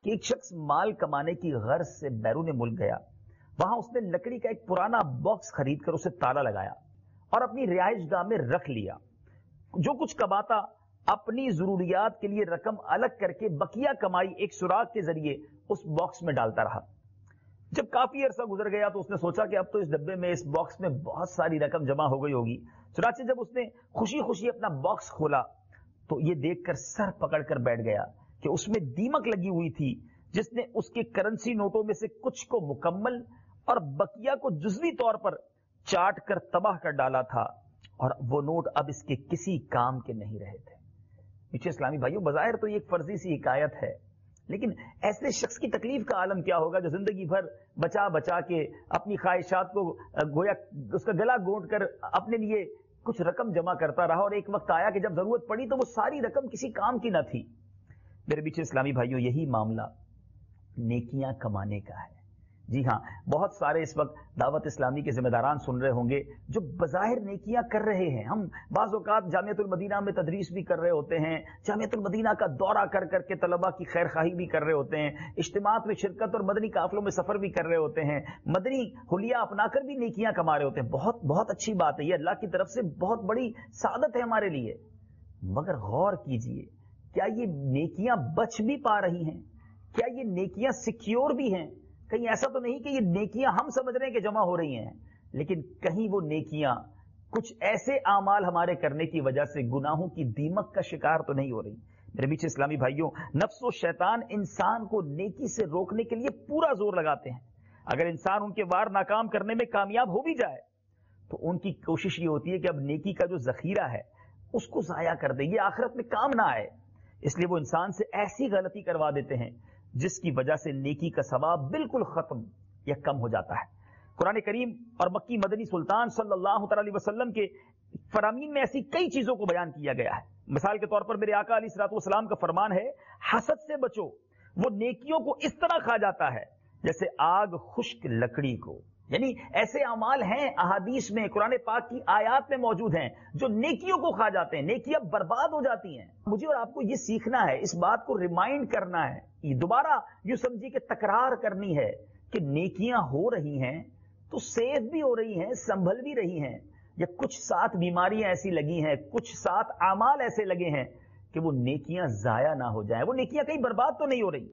کہ ایک شخص مال کمانے کی غرض سے بیرون ملک گیا. وہاں اس نے لکڑی کا ایک پرانا باکس خرید کر اسے تالا لگایا اور اپنی رہائش گاہ میں رکھ لیا. جو کچھ کماتا اپنی ضروریات کے لیے رقم الگ کر کے بقیہ کمائی ایک سوراخ کے ذریعے اس باکس میں ڈالتا رہا. جب کافی عرصہ گزر گیا تو اس نے سوچا کہ اب تو اس ڈبے میں اس باکس میں بہت ساری رقم جمع ہو گئی ہوگی. چنانچہ جب اس نے خوشی خوشی اپنا باکس کھولا تو یہ دیکھ کر سر پکڑ کر بیٹھ گیا کہ اس میں دیمک لگی ہوئی تھی جس نے اس کے کرنسی نوٹوں میں سے کچھ کو مکمل اور بقیہ کو جزوی طور پر چاٹ کر تباہ کر ڈالا تھا، اور وہ نوٹ اب اس کے کسی کام کے نہیں رہے تھے. پیچھے اسلامی بھائیوں، بظاہر تو یہ ایک فرضی سی حکایت ہے، لیکن ایسے شخص کی تکلیف کا عالم کیا ہوگا جو زندگی بھر بچا بچا کے اپنی خواہشات کو گویا اس کا گلا گھونٹ کر اپنے لیے کچھ رقم جمع کرتا رہا، اور ایک وقت آیا کہ جب ضرورت پڑی تو وہ ساری رقم کسی کام کی نہ تھی. میرے پیچھے اسلامی بھائیوں، یہی معاملہ نیکیاں کمانے کا ہے. جی ہاں، بہت سارے اس وقت دعوت اسلامی کے ذمہ داران سن رہے ہوں گے جو بظاہر نیکیاں کر رہے ہیں. ہم بعض اوقات جامعۃ المدینہ میں تدریس بھی کر رہے ہوتے ہیں، جامعۃ المدینہ کا دورہ کر کر کے طلباء کی خیر خواہی بھی کر رہے ہوتے ہیں، اجتماعات میں شرکت اور مدنی قافلوں میں سفر بھی کر رہے ہوتے ہیں، مدنی حلیہ اپنا کر بھی نیکیاں کما رہے ہوتے ہیں. بہت بہت اچھی بات ہے، یہ اللہ کی طرف سے بہت بڑی سعادت ہے ہمارے لیے. مگر غور کیجئے، کیا یہ نیکیاں بچ بھی پا رہی ہیں؟ کیا یہ نیکیاں سیکیور بھی ہیں؟ کہیں ایسا تو نہیں کہ یہ نیکیاں ہم سمجھ رہے ہیں کہ جمع ہو رہی ہیں، لیکن کہیں وہ نیکیاں کچھ ایسے اعمال ہمارے کرنے کی وجہ سے گناہوں کی دیمک کا شکار تو نہیں ہو رہی؟ میرے پیچھے اسلامی بھائیوں، نفس و شیطان انسان کو نیکی سے روکنے کے لیے پورا زور لگاتے ہیں. اگر انسان ان کے وار ناکام کرنے میں کامیاب ہو بھی جائے تو ان کی کوشش یہ ہوتی ہے کہ اب نیکی کا جو ذخیرہ ہے اس کو ضائع کر دے، یہ آخرت میں کام نہ آئے. اس لیے وہ انسان سے ایسی غلطی کروا دیتے ہیں جس کی وجہ سے نیکی کا ثواب بالکل ختم یا کم ہو جاتا ہے. قرآن کریم اور مکی مدنی سلطان صلی اللہ تعالی علیہ وسلم کے فرامین میں ایسی کئی چیزوں کو بیان کیا گیا ہے. مثال کے طور پر میرے آقا علیہ الصلوۃ والسلام کا فرمان ہے، حسد سے بچو، وہ نیکیوں کو اس طرح کھا جاتا ہے جیسے آگ خشک لکڑی کو. یعنی ایسے اعمال ہیں احادیث میں، قرآن پاک کی آیات میں موجود ہیں جو نیکیوں کو کھا جاتے ہیں، نیکیاں برباد ہو جاتی ہیں. مجھے اور آپ کو یہ سیکھنا ہے، اس بات کو ریمائنڈ کرنا ہے، یہ دوبارہ یوں سمجھیے کہ تکرار کرنی ہے کہ نیکیاں ہو رہی ہیں تو سیف بھی ہو رہی ہیں، سنبھل بھی رہی ہیں، یا کچھ ساتھ بیماریاں ایسی لگی ہیں، کچھ ساتھ اعمال ایسے لگے ہیں کہ وہ نیکیاں ضائع نہ ہو جائیں، وہ نیکیاں کہیں برباد تو نہیں ہو رہی.